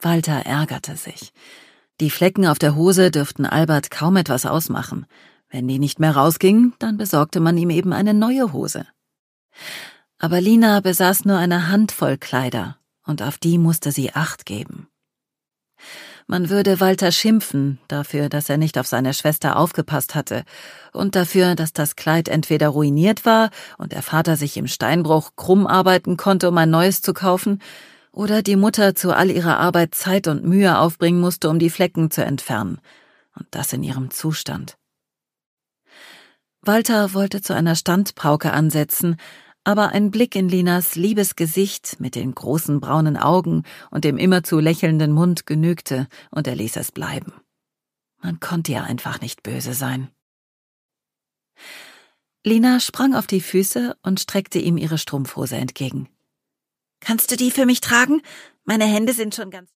Walter ärgerte sich. Die Flecken auf der Hose dürften Albert kaum etwas ausmachen. Wenn die nicht mehr rausging, dann besorgte man ihm eben eine neue Hose. Aber Lina besaß nur eine Handvoll Kleider, und auf die musste sie Acht geben. Man würde Walter schimpfen dafür, dass er nicht auf seine Schwester aufgepasst hatte und dafür, dass das Kleid entweder ruiniert war und der Vater sich im Steinbruch krumm arbeiten konnte, um ein neues zu kaufen, oder die Mutter zu all ihrer Arbeit Zeit und Mühe aufbringen musste, um die Flecken zu entfernen, und das in ihrem Zustand. Walter wollte zu einer Standpauke ansetzen, aber ein Blick in Linas liebes Gesicht mit den großen braunen Augen und dem immerzu lächelnden Mund genügte, und er ließ es bleiben. Man konnte ihr einfach nicht böse sein. Lina sprang auf die Füße und streckte ihm ihre Strumpfhose entgegen. »Kannst du die für mich tragen? Meine Hände sind schon ganz